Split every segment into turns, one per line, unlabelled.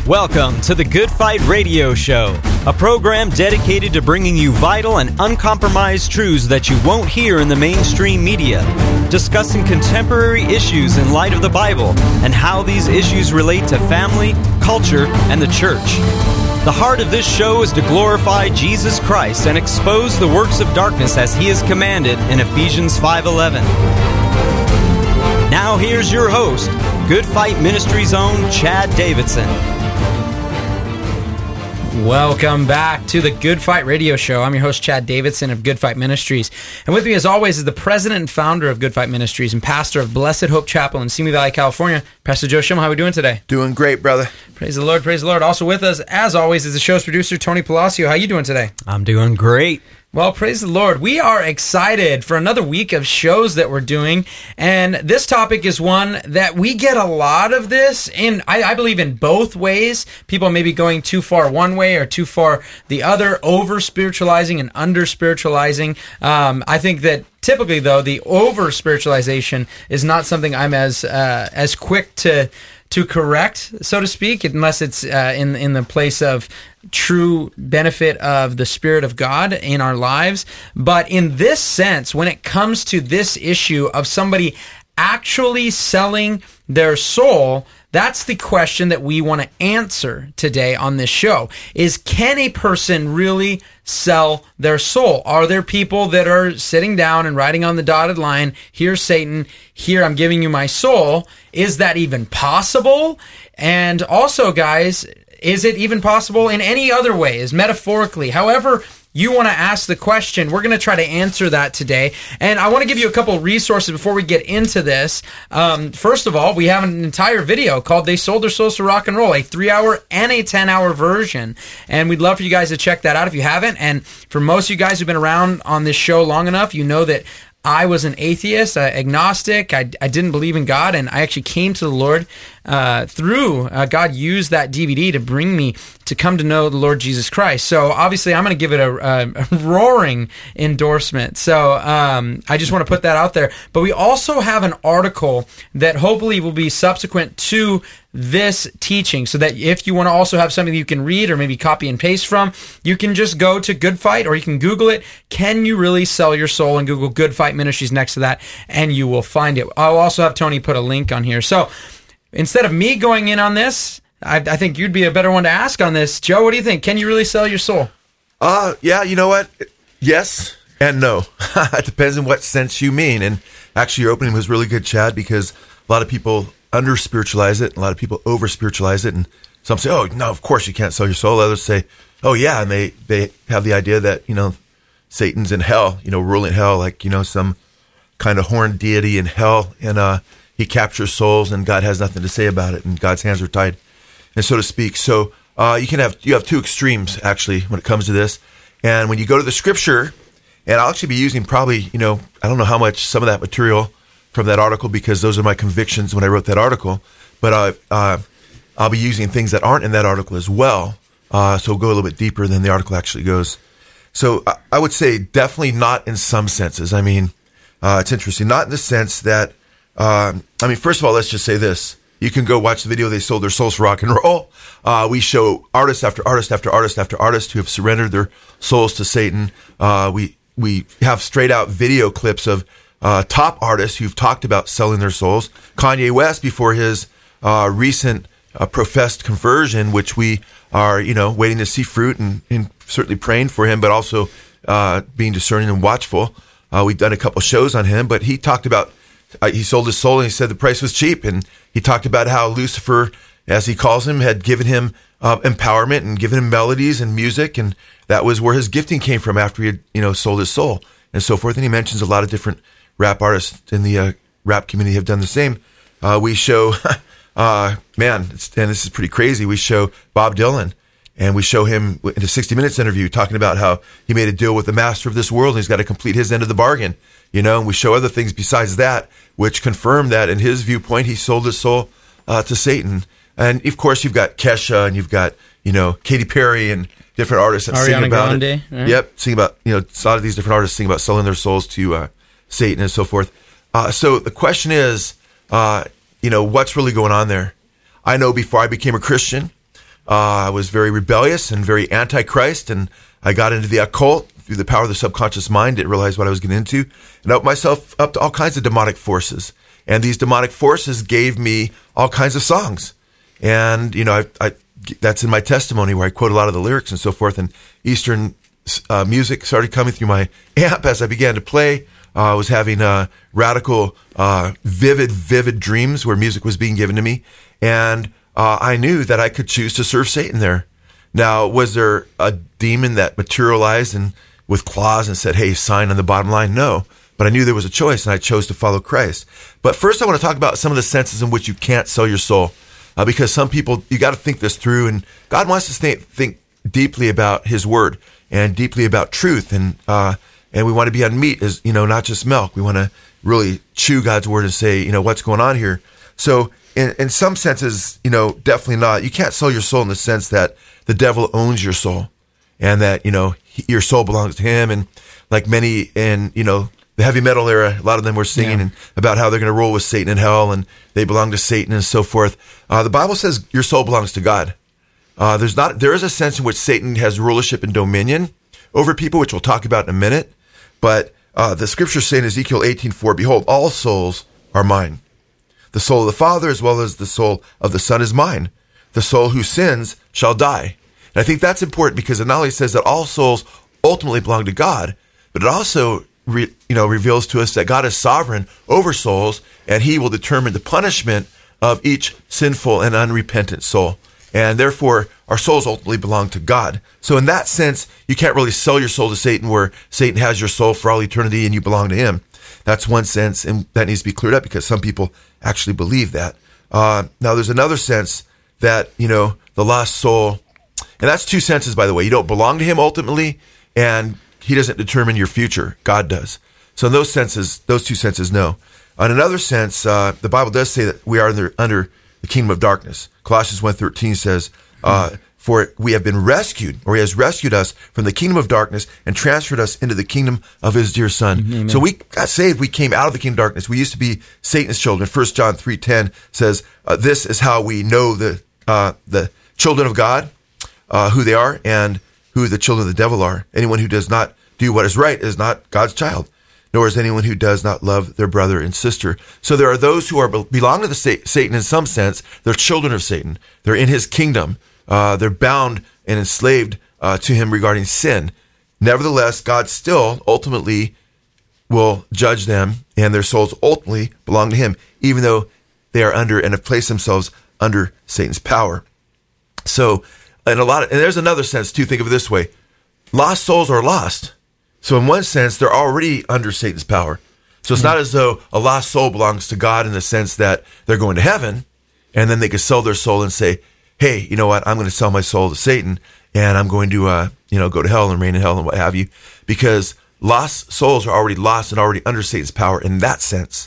Welcome to the Good Fight Radio Show, a program dedicated to bringing you vital and uncompromised truths that you won't hear in the mainstream media, discussing contemporary issues in light of the Bible and how these issues relate to family, culture, and the church. The heart of this show is to glorify Jesus Christ and expose the works of darkness as He is commanded in Ephesians 5:11. Now here's your host, Good Fight Ministries' own Chad Davidson.
Welcome back to the Good Fight Radio Show. I'm your host, Chad Davidson of Good Fight Ministries. And with me, as always, is the president and founder of Good Fight Ministries and pastor of Blessed Hope Chapel in Simi Valley, California, Pastor Joe Schimel. How are we doing today?
Doing great, brother.
Praise the Lord, praise the Lord. Also with us, as always, is the show's producer, Tony Palacio. How are you doing today?
I'm doing great.
Well, praise the Lord. We are excited for another week of shows that we're doing, and this topic is one that we get a lot of this, and I believe in both ways. People may be going too far one way or too far the other, over-spiritualizing and under-spiritualizing. I think that typically, though, the over-spiritualization is not something I'm as quick to correct, so to speak, unless it's in the place of true benefit of the Spirit of God in our lives. But in this sense, when it comes to this issue of somebody actually selling their soul, that's the question that we want to answer today on this show, is can a person really sell their soul? Are there people that are sitting down and writing on the dotted line, here's Satan, here I'm giving you my soul? Is that even possible? And also, guys, is it even possible in any other ways, metaphorically? However you want to ask the question, we're going to try to answer that today. And I want to give you a couple resources before we get into this. First of all, we have an entire video called They Sold Their Souls to Rock and Roll, a 3-hour and a 10-hour version. And we'd love for you guys to check that out if you haven't. And for most of you guys who've been around on this show long enough, you know that I was an atheist, agnostic. I didn't believe in God, and I actually came to the Lord through God used that DVD to bring me to come to know the Lord Jesus Christ. So obviously, I'm going to give it a roaring endorsement. So I just want to put that out there. But we also have an article that hopefully will be subsequent to this teaching, so that if you want to also have something you can read or maybe copy and paste from, you can just go to Good Fight, or you can Google it. Can you really sell your soul? And Google Good Fight Ministries next to that, and you will find it. I'll also have Tony put a link on here. So instead of me going in on this, I think you'd be a better one to ask on this. Joe, what do you think? Can you really sell your soul?
Yeah, you know what? Yes and no. It depends on what sense you mean. And actually, your opening was really good, Chad, because a lot of people under-spiritualize it, a lot of people over-spiritualize it, and some say, oh, no, of course you can't sell your soul. Others say, oh, yeah, and they have the idea that, Satan's in hell, ruling hell, like, some kind of horned deity in hell, and he captures souls, and God has nothing to say about it, and God's hands are tied, and so to speak. So you have two extremes, actually, when it comes to this. And when you go to the Scripture, and I'll actually be using probably, I don't know how much some of that material from that article, because those are my convictions when I wrote that article, but I'll be using things that aren't in that article as well, so we'll go a little bit deeper than the article actually goes. So I would say definitely not in some senses. I mean, it's interesting, not in the sense that, first of all, let's just say this. You can go watch the video, They Sold Their Souls for Rock and Roll. We show artist after artist after artist after artist who have surrendered their souls to Satan. We have straight out video clips of top artists who've talked about selling their souls. Kanye West, before his recent professed conversion, which we are, waiting to see fruit and certainly praying for him, but also being discerning and watchful. We've done a couple shows on him, but he talked about, he sold his soul and he said the price was cheap. And he talked about how Lucifer, as he calls him, had given him empowerment and given him melodies and music. And that was where his gifting came from after he had, sold his soul and so forth. And he mentions a lot of different rap artists in the rap community have done the same. We show, and this is pretty crazy, we show Bob Dylan, and we show him in a 60 Minutes interview talking about how he made a deal with the master of this world and he's got to complete his end of the bargain, and we show other things besides that, which confirm that in his viewpoint, he sold his soul to Satan. And of course, you've got Kesha and you've got, Katy Perry and different artists that sing about
Grande,
it.
right?
Yep, sing about, a lot of these different artists sing about selling their souls to Satan and so forth. So the question is, what's really going on there? I know before I became a Christian, I was very rebellious and very anti-Christ, and I got into the occult through the power of the subconscious mind, didn't realize what I was getting into, and opened myself up to all kinds of demonic forces. And these demonic forces gave me all kinds of songs. And, I that's in my testimony where I quote a lot of the lyrics and so forth. And Eastern music started coming through my amp as I began to play. I was having radical, vivid dreams where music was being given to me. And I knew that I could choose to serve Satan there. Now, was there a demon that materialized and with claws and said, hey, sign on the bottom line? No. But I knew there was a choice, and I chose to follow Christ. But first, I want to talk about some of the senses in which you can't sell your soul. Because some people, you got to think this through, and God wants us to think deeply about His Word and deeply about truth, and we want to be on meat, as not just milk. We want to really chew God's Word and say, what's going on here. So, in some senses, definitely not. You can't sell your soul in the sense that the devil owns your soul, and that your soul belongs to him. And like many in the heavy metal era, a lot of them were singing and about how they're going to roll with Satan in hell and they belong to Satan and so forth. The Bible says your soul belongs to God. There is a sense in which Satan has rulership and dominion over people, which we'll talk about in a minute. But the scriptures say in Ezekiel 18:4, behold, all souls are mine. The soul of the Father as well as the soul of the Son is mine. The soul who sins shall die. And I think that's important because it not only says that all souls ultimately belong to God, but it also reveals to us that God is sovereign over souls, and He will determine the punishment of each sinful and unrepentant soul. And therefore, our souls ultimately belong to God. So in that sense, you can't really sell your soul to Satan, where Satan has your soul for all eternity and you belong to him. That's one sense, and that needs to be cleared up because some people actually believe that. Now, there's another sense that, the lost soul, and that's two senses, by the way. You don't belong to him ultimately, and He doesn't determine your future. God does. So in those two senses, no. In another sense, the Bible does say that we are under the kingdom of darkness. Colossians 1:13 says, for we have been rescued, or He has rescued us from the kingdom of darkness and transferred us into the kingdom of His dear Son. Amen. So we got saved. We came out of the kingdom of darkness. We used to be Satan's children. 1 John 3:10 says, this is how we know the children of God, who they are, and who the children of the devil are. Anyone who does not do what is right is not God's child, nor is anyone who does not love their brother and sister. So there are those who belong to Satan in some sense. They're children of Satan. They're in his kingdom. They're bound and enslaved to him regarding sin. Nevertheless, God still ultimately will judge them, and their souls ultimately belong to him, even though they are under and have placed themselves under Satan's power. So, and there's another sense too. Think of it this way: lost souls are lost. So in one sense, they're already under Satan's power. So it's not as though a lost soul belongs to God in the sense that they're going to heaven, and then they could sell their soul and say, "Hey, you know what? I'm going to sell my soul to Satan, and I'm going to, go to hell and reign in hell and what have you," because lost souls are already lost and already under Satan's power in that sense.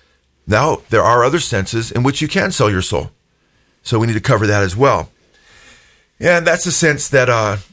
Now, there are other senses in which you can sell your soul. So we need to cover that as well. And that's a sense that,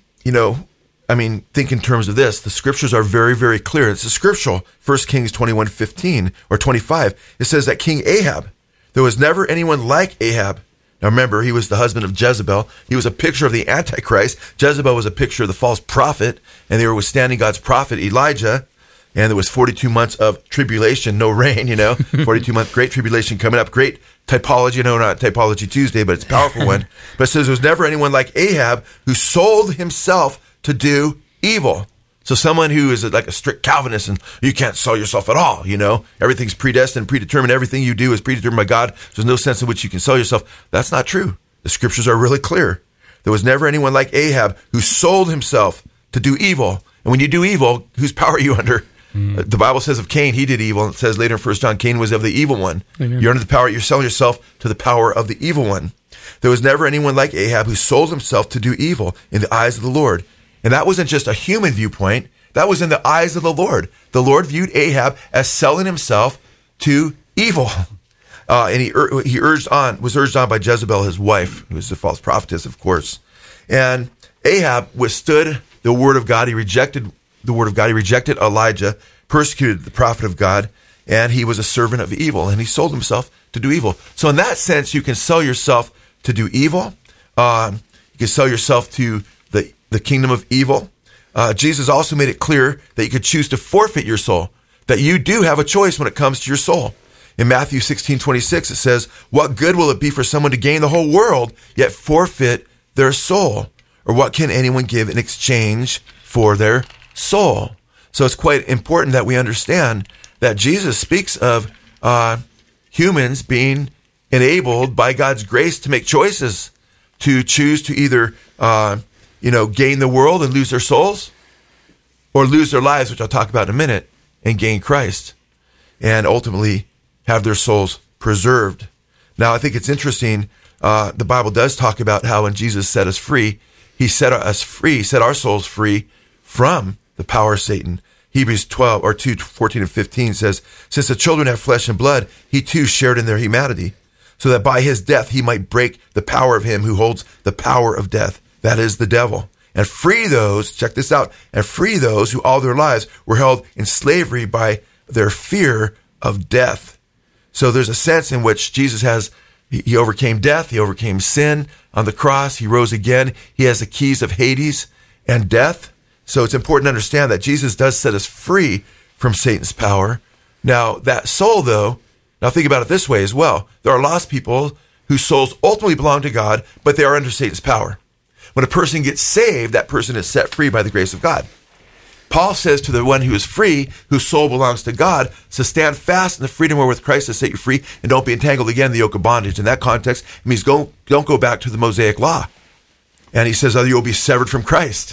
think in terms of this. The scriptures are very, very clear. It's a scriptural. 1 Kings 21:15 or 25. It says that King Ahab, there was never anyone like Ahab. Now remember, he was the husband of Jezebel. He was a picture of the Antichrist. Jezebel was a picture of the false prophet, and they were withstanding God's prophet Elijah. And there was 42 months of tribulation, no rain, 42-month great tribulation coming up. Great typology. No, not Typology Tuesday, but it's a powerful one. But it says there was never anyone like Ahab who sold himself to do evil. So someone who is like a strict Calvinist and you can't sell yourself at all, Everything's predestined, predetermined. Everything you do is predetermined by God. There's no sense in which you can sell yourself. That's not true. The scriptures are really clear. There was never anyone like Ahab who sold himself to do evil. And when you do evil, whose power are you under? The Bible says of Cain, he did evil. And it says later in 1 John, Cain was of the evil one. Amen. You're under the power. You're selling yourself to the power of the evil one. There was never anyone like Ahab who sold himself to do evil in the eyes of the Lord. And that wasn't just a human viewpoint. That was in the eyes of the Lord. The Lord viewed Ahab as selling himself to evil. And he was urged on by Jezebel, his wife, who was the false prophetess, of course. And Ahab withstood the word of God. He rejected the word of God. He rejected Elijah, persecuted the prophet of God, and he was a servant of evil, and he sold himself to do evil. So in that sense, you can sell yourself to do evil. You can sell yourself to the kingdom of evil. Jesus also made it clear that you could choose to forfeit your soul, that you do have a choice when it comes to your soul. In Matthew 16:26, it says, what good will it be for someone to gain the whole world, yet forfeit their soul? Or what can anyone give in exchange for their soul? So it's quite important that we understand that Jesus speaks of humans being enabled by God's grace to make choices, to choose to either gain the world and lose their souls, or lose their lives, which I'll talk about in a minute, and gain Christ, and ultimately have their souls preserved. Now, I think it's interesting. The Bible does talk about how when Jesus set us free, he set us free, set our souls free from the power of Satan. Hebrews 2:14 and 15 says, since the children have flesh and blood, he too shared in their humanity, so that by his death he might break the power of him who holds the power of death, that is the devil, and free those, check this out, and free those who all their lives were held in slavery by their fear of death. So there's a sense in which Jesus he overcame death, he overcame sin on the cross, he rose again, he has the keys of Hades and death. So it's important to understand that Jesus does set us free from Satan's power. Now, that soul, though, now think about it this way as well. There are lost people whose souls ultimately belong to God, but they are under Satan's power. When a person gets saved, that person is set free by the grace of God. Paul says to the one who is free, whose soul belongs to God, to stand fast in the freedom wherewith Christ has set you free, and don't be entangled again in the yoke of bondage. In that context, it means don't go back to the Mosaic law. And he says, you'll be severed from Christ,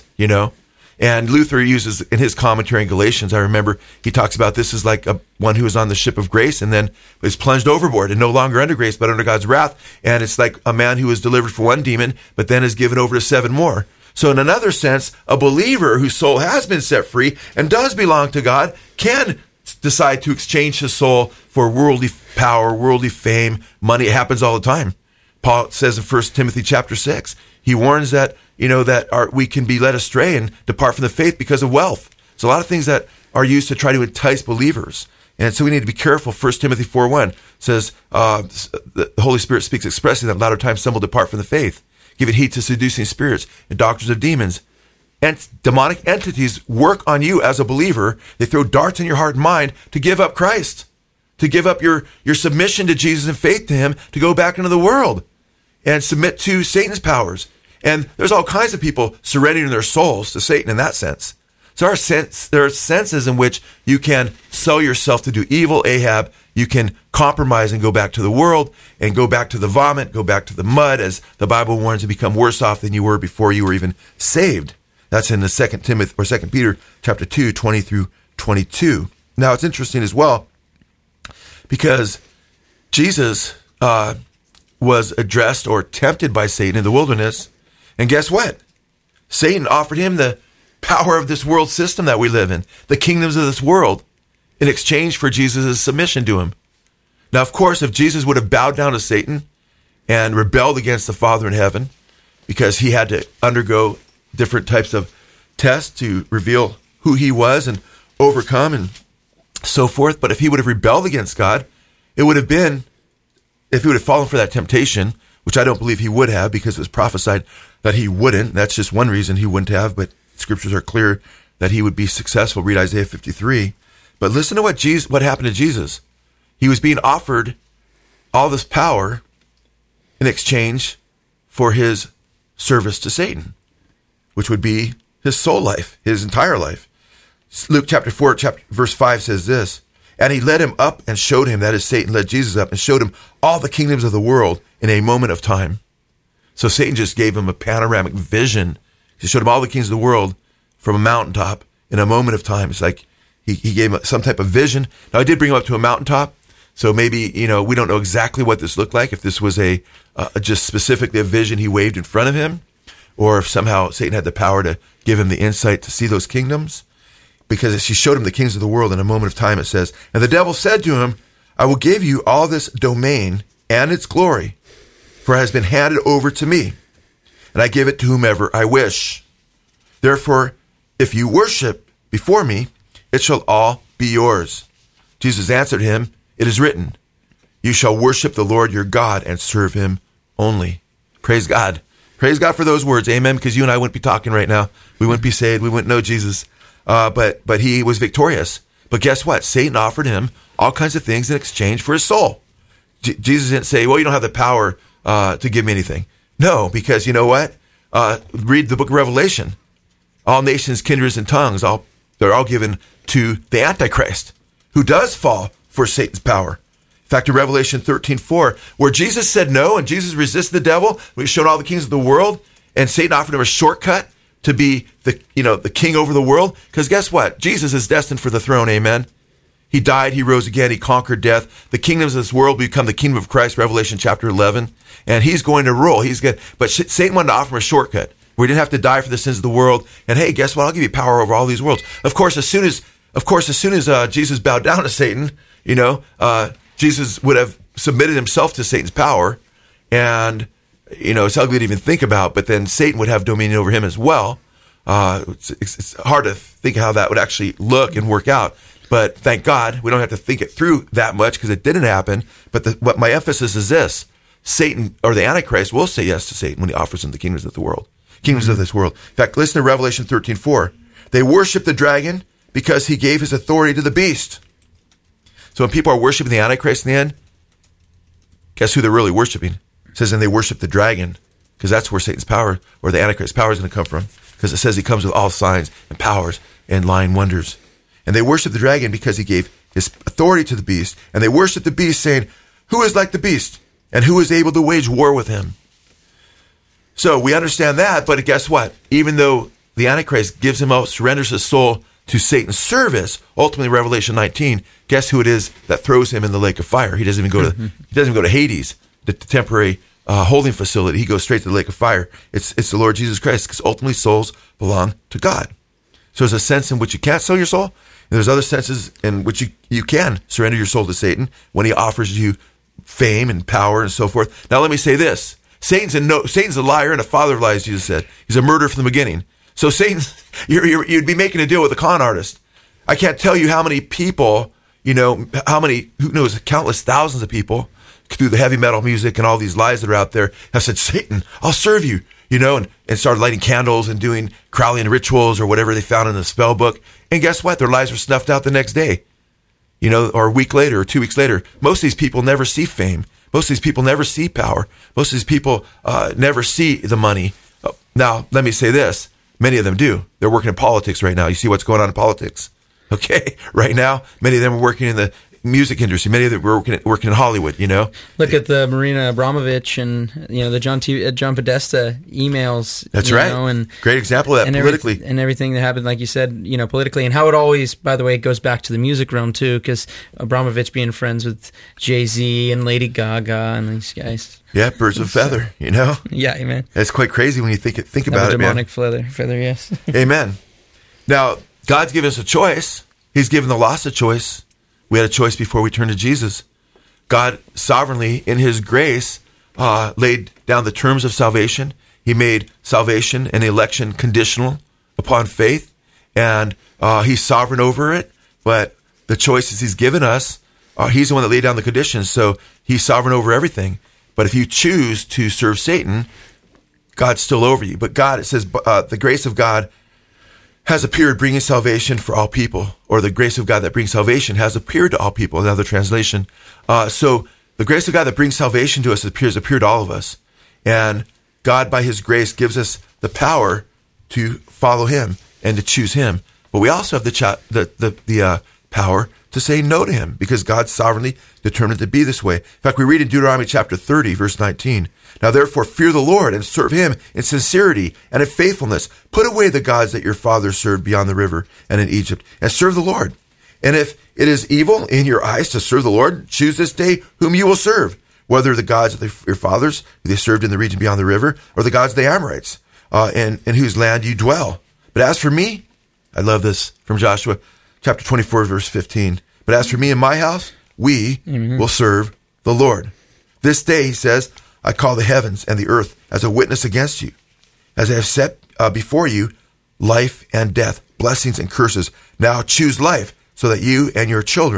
And Luther uses in his commentary in Galatians, I remember he talks about this as like one who is on the ship of grace and then is plunged overboard and no longer under grace, but under God's wrath. And it's like a man who is delivered from one demon, but then is given over to 7 more. So in another sense, a believer whose soul has been set free and does belong to God can decide to exchange his soul for worldly power, worldly fame, money. It happens all the time. Paul says in 1 Timothy chapter 6, he warns that we can be led astray and depart from the faith because of wealth. So a lot of things that are used to try to entice believers. And so we need to be careful. 1 Timothy 4:1 says, the Holy Spirit speaks expressly that latter times some will depart from the faith, giving heed to seducing spirits and doctrines of demons. And demonic entities work on you as a believer. They throw darts in your heart and mind to give up Christ, to give up your submission to Jesus and faith to him, to go back into the world and submit to Satan's powers. And there's all kinds of people surrendering their souls to Satan in that sense. So there are senses in which you can sell yourself to do evil, Ahab. You can compromise and go back to the world and go back to the vomit, go back to the mud, as the Bible warns, and become worse off than you were before you were even saved. That's in the 2 Peter chapter 2, 20 through 22. Now, it's interesting as well because Jesus was addressed or tempted by Satan in the wilderness. And guess what? Satan offered him the power of this world system that we live in, the kingdoms of this world, in exchange for Jesus' submission to him. Now, of course, if Jesus would have bowed down to Satan and rebelled against the Father in heaven, because he had to undergo different types of tests to reveal who he was and overcome and so forth, but if he would have rebelled against God, it would have been, if he would have fallen for that temptation, which I don't believe he would have because it was prophesied that he wouldn't. That's just one reason he wouldn't have, but scriptures are clear that he would be successful. Read Isaiah 53. But listen to what happened to Jesus. He was being offered all this power in exchange for his service to Satan, which would be his soul life, his entire life. Luke chapter 4, verse 5 says this, and he led him up and showed him, that is Satan led Jesus up and showed him all the kingdoms of the world in a moment of time. So Satan just gave him a panoramic vision. He showed him all the kings of the world from a mountaintop in a moment of time. It's like he gave him some type of vision. Now, I did bring him up to a mountaintop, so maybe, we don't know exactly what this looked like, if this was just specifically a vision he waved in front of him, or if somehow Satan had the power to give him the insight to see those kingdoms. Because he showed him the kings of the world in a moment of time, it says, and the devil said to him, I will give you all this domain and its glory, for it has been handed over to me, and I give it to whomever I wish. Therefore, if you worship before me, it shall all be yours. Jesus answered him, it is written, you shall worship the Lord your God and serve him only. Praise God. Praise God for those words. Amen. Because you and I wouldn't be talking right now. We wouldn't be saved. We wouldn't know Jesus. But he was victorious. But guess what? Satan offered him all kinds of things in exchange for his soul. Jesus didn't say, well, you don't have the power to give me anything. No, because you know what? Read the book of Revelation. All nations, kindreds, and tongues, they're all given to the Antichrist, who does fall for Satan's power. In fact, in Revelation 13:4, where Jesus said no and Jesus resisted the devil, we showed all the kings of the world, and Satan offered him a shortcut to be the king over the world. Because guess what? Jesus is destined for the throne, amen? He died, he rose again, he conquered death. The kingdoms of this world become the kingdom of Christ, Revelation chapter 11. And he's going to rule. But Satan wanted to offer him a shortcut where he didn't have to die for the sins of the world. And hey, guess what? I'll give you power over all these worlds. Of course, as soon as Jesus bowed down to Satan, Jesus would have submitted himself to Satan's power. And, it's ugly to even think about, but then Satan would have dominion over him as well. It's hard to think how that would actually look and work out. But thank God we don't have to think it through that much because it didn't happen. But what my emphasis is this: Satan, or the Antichrist, will say yes to Satan when he offers him the kingdoms of the world, kingdoms of this world. In fact, listen to Revelation 13:4. They worship the dragon because he gave his authority to the beast. So when people are worshiping the Antichrist in the end, guess who they're really worshiping? It says, and they worship the dragon, because that's where Satan's power, or the Antichrist's power, is going to come from. Because it says he comes with all signs and powers and lying wonders. And they worship the dragon because he gave his authority to the beast. And they worship the beast, saying, who is like the beast? And who is able to wage war with him? So we understand that, but guess what? Even though the Antichrist gives him up, surrenders his soul to Satan's service, ultimately Revelation 19, guess who it is that throws him in the lake of fire? He doesn't even go to Hades, the temporary holding facility. He goes straight to the lake of fire. It's the Lord Jesus Christ, because ultimately souls belong to God. So there's a sense in which you can't sell your soul, and there's other senses in which you can surrender your soul to Satan when he offers you fame and power and so forth. Now let me say this. Satan's a liar and a father of lies, Jesus said. He's a murderer from the beginning. So Satan, you'd be making a deal with a con artist. I can't tell you how many people, who knows, countless thousands of people through the heavy metal music and all these lies that are out there have said, Satan, I'll serve you, and started lighting candles and doing Crowleyan rituals or whatever they found in the spell book. And guess what? Their lies were snuffed out the next day, or a week later or 2 weeks later. Most of these people never see fame. Most of these people never see power. Most of these people never see the money. Now, let me say this. Many of them do. They're working in politics right now. You see what's going on in politics. Okay? Right now, many of them are working in the music industry. Many of them were working in Hollywood,
Look at the Marina Abramovich and, the John Podesta emails.
That's right.
And
great example of that politically.
And everything that happened, like you said, politically. And how it always, by the way, it goes back to the music realm, too, because Abramovich being friends with Jay-Z and Lady Gaga and these guys.
Yeah, birds of feather,
Yeah, amen.
It's quite crazy when you think about it, man.
Demonic feather, yes.
Amen. Now, God's given us a choice. He's given the lost a choice. We had a choice before we turned to Jesus. God sovereignly, in his grace, laid down the terms of salvation. He made salvation and election conditional upon faith, and he's sovereign over it. But the choices he's given us, he's the one that laid down the conditions, so he's sovereign over everything. But if you choose to serve Satan, God's still over you. But God, it says, the grace of God has appeared, bringing salvation for all people, or the grace of God that brings salvation has appeared to all people, another translation. So the grace of God that brings salvation to us appeared to all of us. And God, by his grace, gives us the power to follow him and to choose him. But we also have the power to say no to him, because God's sovereignly determined to be this way. In fact, we read in Deuteronomy chapter 30, verse 19, now therefore fear the Lord and serve him in sincerity and in faithfulness. Put away the gods that your fathers served beyond the river and in Egypt, and serve the Lord. And if it is evil in your eyes to serve the Lord, choose this day whom you will serve, whether the gods of your fathers who they served in the region beyond the river, or the gods of the Amorites, in whose land you dwell. But as for me, I love this from Joshua chapter 24, verse 15. But as for me and my house, we will serve the Lord. This day, he says, I call the heavens and the earth as a witness against you, as I have set before you life and death, blessings and curses. Now choose life, so that you and your children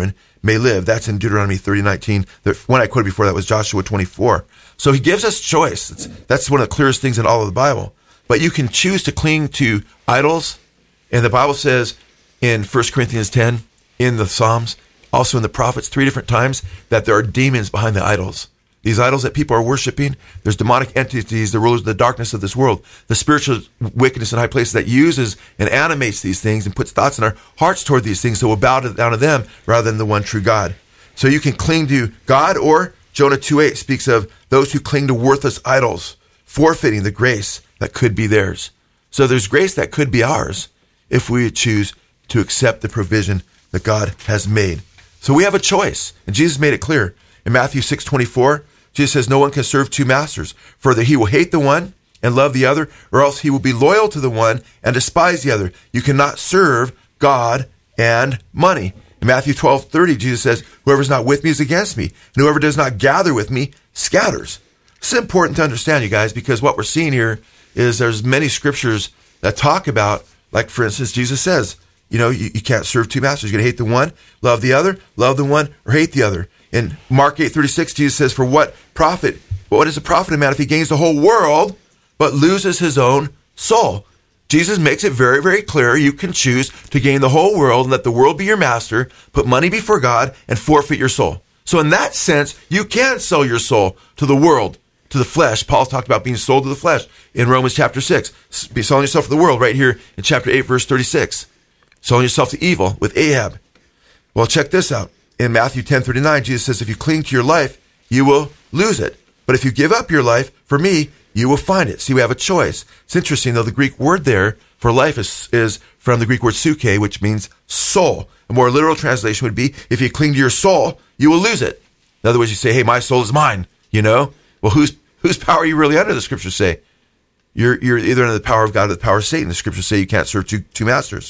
may live. That's in Deuteronomy 30:19. The one I quoted before that was Joshua 24. So he gives us choice. That's one of the clearest things in all of the Bible. But you can choose to cling to idols. And the Bible says in 1 Corinthians 10, in the Psalms, also in the prophets, 3 different times, that there are demons behind the idols. These idols that people are worshiping, there's demonic entities, the rulers of the darkness of this world, the spiritual wickedness in high places that uses and animates these things and puts thoughts in our hearts toward these things, so we'll bow down to them rather than the one true God. So you can cling to God, or Jonah 2:8 speaks of those who cling to worthless idols, forfeiting the grace that could be theirs. So there's grace that could be ours if we choose to accept the provision that God has made. So we have a choice, and Jesus made it clear. In Matthew 6:24, Jesus says, no one can serve 2 masters. Further, he will hate the one and love the other, or else he will be loyal to the one and despise the other. You cannot serve God and money. In Matthew 12:30, Jesus says, whoever is not with me is against me, and whoever does not gather with me scatters. This is important to understand, you guys, because what we're seeing here is there's many scriptures that talk about, like, for instance, Jesus says, you can't serve 2 masters. You're going to hate the one, love the other, love the one, or hate the other. In Mark 8:36, Jesus says, for what is a profit a man if he gains the whole world but loses his own soul? Jesus makes it very, very clear you can choose to gain the whole world and let the world be your master, put money before God, and forfeit your soul. So in that sense, you can sell your soul to the world, to the flesh. Paul's talked about being sold to the flesh in Romans chapter 6. Be selling yourself to the world right here in chapter 8, verse 36. Selling yourself to evil with Ahab. Well, check this out. In Matthew 10:39, Jesus says, if you cling to your life, you will lose it. But if you give up your life for me, you will find it. See, we have a choice. It's interesting, though, the Greek word there for life is from the Greek word psyche, which means soul. A more literal translation would be, if you cling to your soul, you will lose it. In other words, you say, hey, my soul is mine, Well, whose power are you really under, the scriptures say? You're either under the power of God or the power of Satan. The scriptures say you can't serve two masters.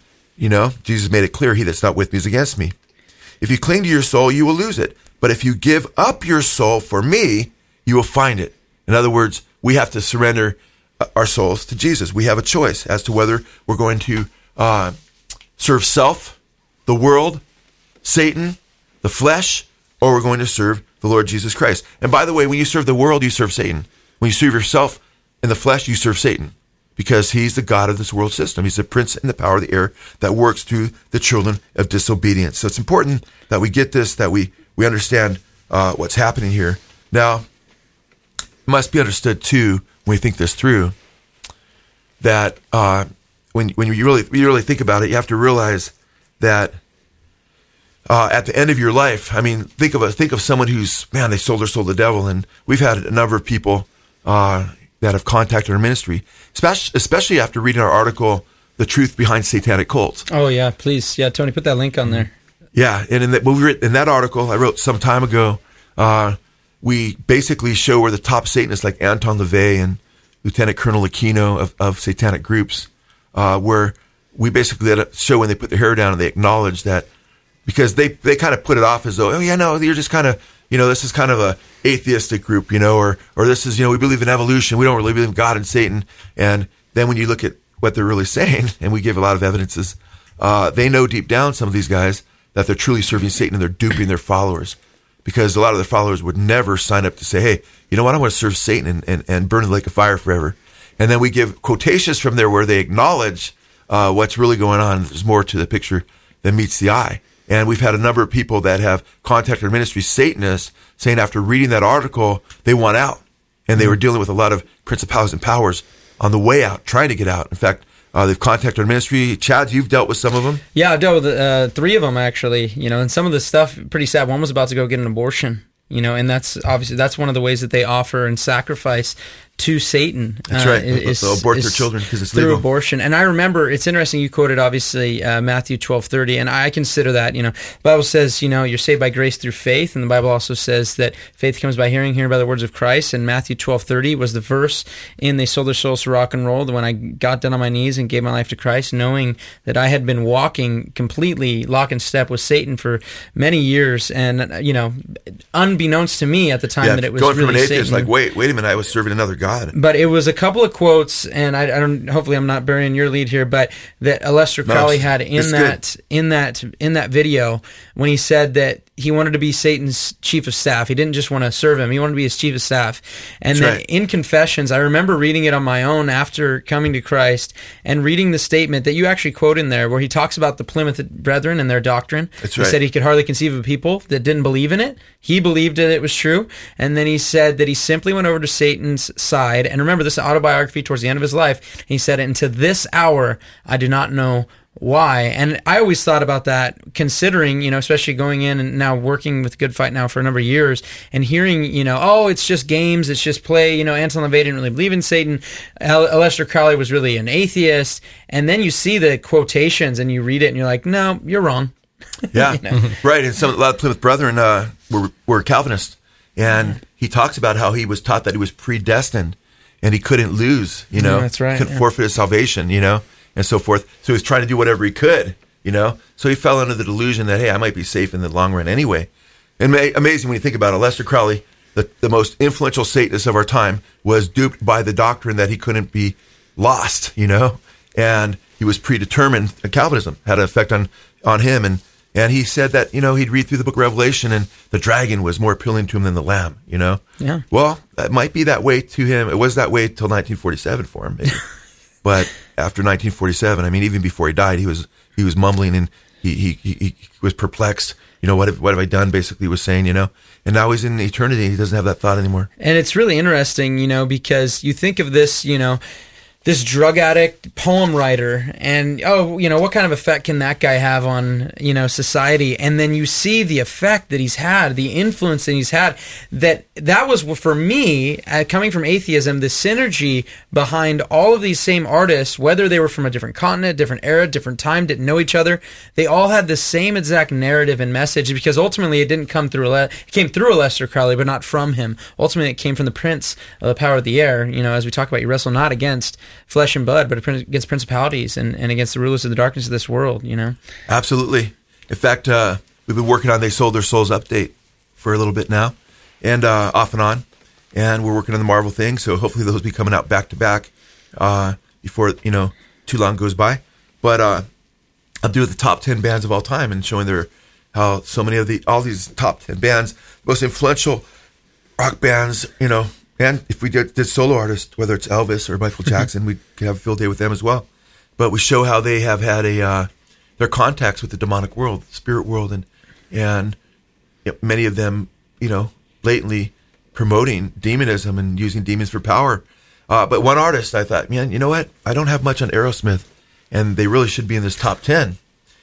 Jesus made it clear, he that's not with me is against me. If you cling to your soul, you will lose it. But if you give up your soul for me, you will find it. In other words, we have to surrender our souls to Jesus. We have a choice as to whether we're going to serve self, the world, Satan, the flesh, or we're going to serve the Lord Jesus Christ. And by the way, when you serve the world, you serve Satan. When you serve yourself in the flesh, you serve Satan, because he's the God of this world system. He's the prince and the power of the air that works through the children of disobedience. So it's important that we get this, that we understand what's happening here. Now, it must be understood, too, when we think this through, that when you really think about it, you have to realize that at the end of your life, think of someone who's, they sold their soul to the devil. And we've had a number of people that have contacted our ministry, especially after reading our article, The Truth Behind Satanic Cults.
Oh, yeah, please. Yeah, Tony, put that link on there.
Yeah, and in that article I wrote some time ago, we basically show where the top Satanists like Anton LaVey and Lieutenant Colonel Aquino of satanic groups, where we basically let it show when they put their hair down and they acknowledge that, because they kind of put it off as though, you're just kind of, this is kind of a atheistic group, or this is, we believe in evolution. We don't really believe in God and Satan. And then when you look at what they're really saying, and we give a lot of evidences, they know deep down, some of these guys, that they're truly serving Satan and they're duping their followers, because a lot of their followers would never sign up to say, hey, you know what, I want to serve Satan and burn in the lake of fire forever. And then we give quotations from there where they acknowledge what's really going on. There's more to the picture than meets the eye. And we've had a number of people that have contacted our ministry, Satanists, saying after reading that article, they want out. And they were dealing with a lot of principalities and powers on the way out, trying to get out. In fact, they've contacted our ministry. Chad, you've dealt with some of them?
Yeah, I've dealt with 3 of them, actually. And some of the stuff, pretty sad. One was about to go get an abortion. And that's one of the ways that they offer and sacrifice to Satan.
That's right. They'll abort their children because it's
through
legal.
Abortion. And I remember, it's interesting, you quoted obviously Matthew 12:30, and I consider that, the Bible says, you're saved by grace through faith, and the Bible also says that faith comes by hearing by the words of Christ, and Matthew 12:30 was the verse in They Sold Their Souls to Rock and Roll, when I got down on my knees and gave my life to Christ, knowing that I had been walking completely lock and step with Satan for many years, and, unbeknownst to me at the time that it was
going
really
from an atheist,
Satan.
like, wait a minute, I was serving another God. God.
But it was a couple of quotes, and I don't. Hopefully, I'm not burying your lead here, but that Aleister Crowley had in that video when he said that he wanted to be Satan's chief of staff. He didn't just want to serve him; he wanted to be his chief of staff. And then in Confessions, I remember reading it on my own after coming to Christ and reading the statement that you actually quote in there, where he talks about the Plymouth Brethren and their doctrine.
That's
He said he could hardly conceive of a people that didn't believe in it. He believed that it was true, and then he said that he simply went over to Satan's side. And remember, this autobiography towards the end of his life. And he said, "And to this hour, I do not know why." And I always thought about that, considering, especially going in and now working with Good Fight now for a number of years and hearing, oh, it's just games, it's just play. Anton LaVey didn't really believe in Satan. Aleister Crowley was really an atheist. And then you see the quotations and you read it and you're like, no, you're wrong.
Yeah, right. And a lot of Plymouth Brethren were Calvinists. And he talks about how he was taught that he was predestined and he couldn't lose,
that's right.
Couldn't forfeit his salvation, and so forth. So he was trying to do whatever he could, So he fell under the delusion that, hey, I might be safe in the long run anyway. And amazing when you think about it, Aleister Crowley, the most influential Satanist of our time, was duped by the doctrine that he couldn't be lost, And he was predetermined. Calvinism had an effect on him. And he said that, he'd read through the book of Revelation and the dragon was more appealing to him than the lamb,
Yeah.
Well, it might be that way to him. It was that way till 1947 for him, maybe. But after 1947, even before he died, he was mumbling and he was perplexed. What have I done? Basically, was saying, And now he's in eternity. He doesn't have that thought anymore. And
it's really interesting, because you think of this, this drug addict poem writer, and what kind of effect can that guy have on society? And then you see the effect that he's had, the influence that he's had. That was, for me, coming from atheism, the synergy behind all of these same artists, whether they were from a different continent, different era, different time, didn't know each other. They all had the same exact narrative and message, because ultimately it didn't come through it came through Aleister Crowley, but not from him. Ultimately, it came from the Prince of the Power of the Air. As we talk about, you wrestle not against flesh and blood, but against principalities and against the rulers of the darkness of this world,
Absolutely. In fact, we've been working on They Sold Their Souls update for a little bit now, and off and on, and we're working on the Marvel thing, so hopefully those will be coming out back to back before, too long goes by. But I'll do the top 10 bands of all time and showing how so many of all these top 10 bands, most influential rock bands, and if we did solo artists, whether it's Elvis or Michael Jackson, we could have a field day with them as well. But we show how they have had their contacts with the demonic world, spirit world, and many of them, blatantly promoting demonism and using demons for power. But one artist, I thought, man, you know what? I don't have much on Aerosmith, and they really should be in this top 10.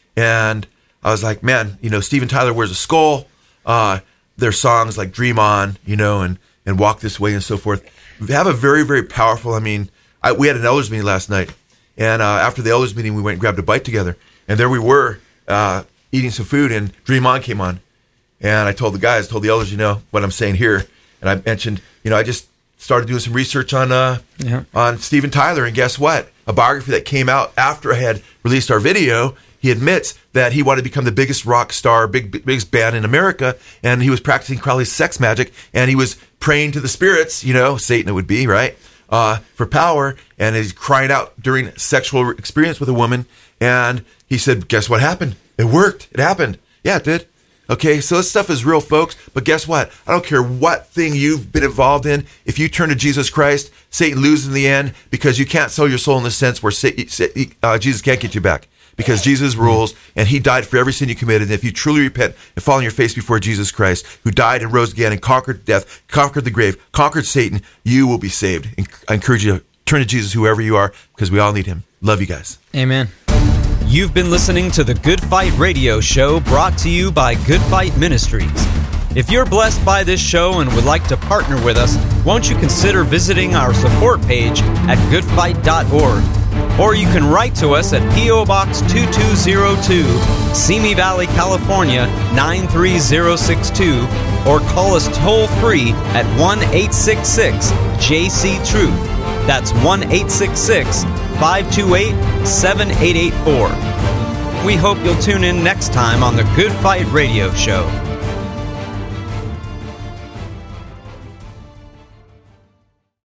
And I was like, man, Steven Tyler Wears a Skull. Their songs like Dream On, and Walk This Way and so forth, have a very, very powerful, we had an elders meeting last night, and after the elders meeting, we went and grabbed a bite together, and there we were, eating some food, and Dream On came on, and I told the elders, what I'm saying here, and I mentioned, I just started doing some research on Steven Tyler, and guess what? A biography that came out after I had released our video, he admits that he wanted to become the biggest rock star, biggest band in America, and he was practicing Crowley's sex magic, and he was praying to the spirits, Satan it would be, right, for power, and he's crying out during sexual experience with a woman, and he said, guess what happened? It worked. It happened. Yeah, it did. Okay, so this stuff is real, folks, but guess what? I don't care what thing you've been involved in. If you turn to Jesus Christ, Satan loses in the end, because you can't sell your soul in the sense where Jesus can't get you back. Because Jesus rules, and he died for every sin you committed. And if you truly repent and fall on your face before Jesus Christ, who died and rose again and conquered death, conquered the grave, conquered Satan, you will be saved. And I encourage you to turn to Jesus, whoever you are, because we all need him. Love you guys.
Amen.
You've been listening to the Good Fight Radio Show, brought to you by Good Fight Ministries. If you're blessed by this show and would like to partner with us, won't you consider visiting our support page at goodfight.org. Or you can write to us at P.O. Box 2202, Simi Valley, California, 93062, or call us toll-free at 1-866-JC-TRUTH. That's 1-866-528-7884. We hope you'll tune in next time on the Good Fight Radio Show.